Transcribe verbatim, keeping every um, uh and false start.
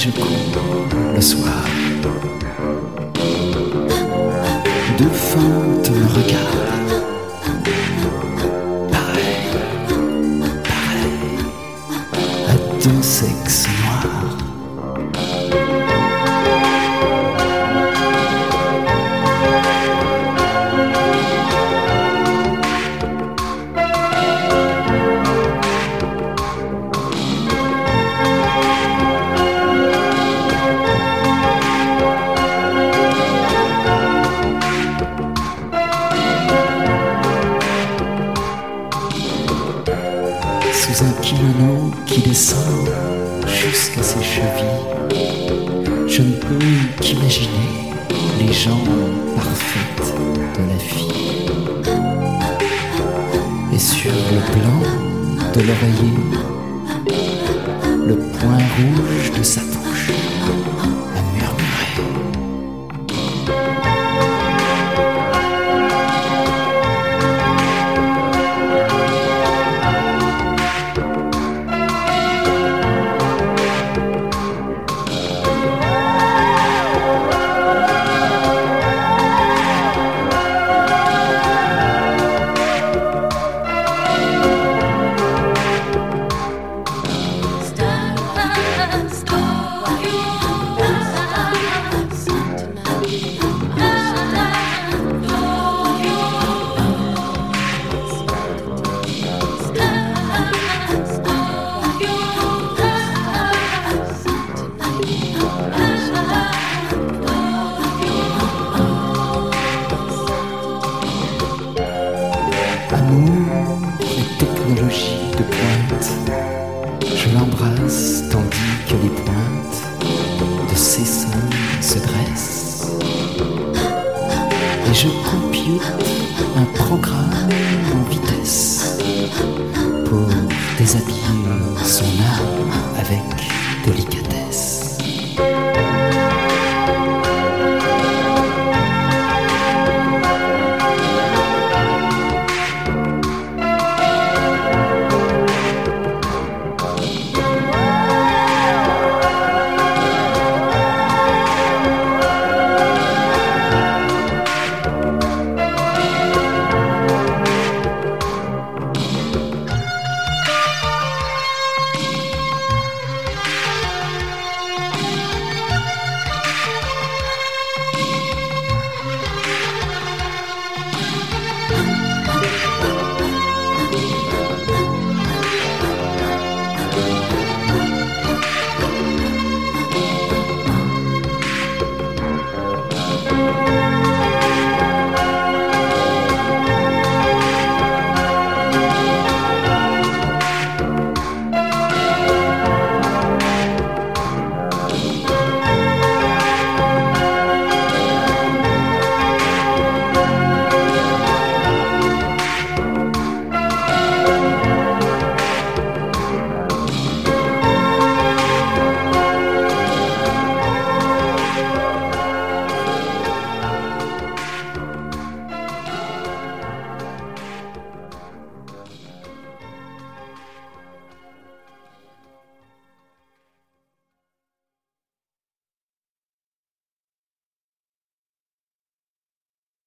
je cours le soir. Deux fentes me regardent, pareil, pareil, à deux sexes noirs. Sous un kimono qui descend jusqu'à ses chevilles, je ne peux qu'imaginer les jambes parfaites de la fille. Et sur le blanc de l'oreiller, le point rouge de sa bouche a murmuré. Amour et technologie de pointe, je l'embrasse tandis que les pointes de ses seins se dressent. Et je compute un programme en vitesse pour déshabiller son âme avec délicatesse.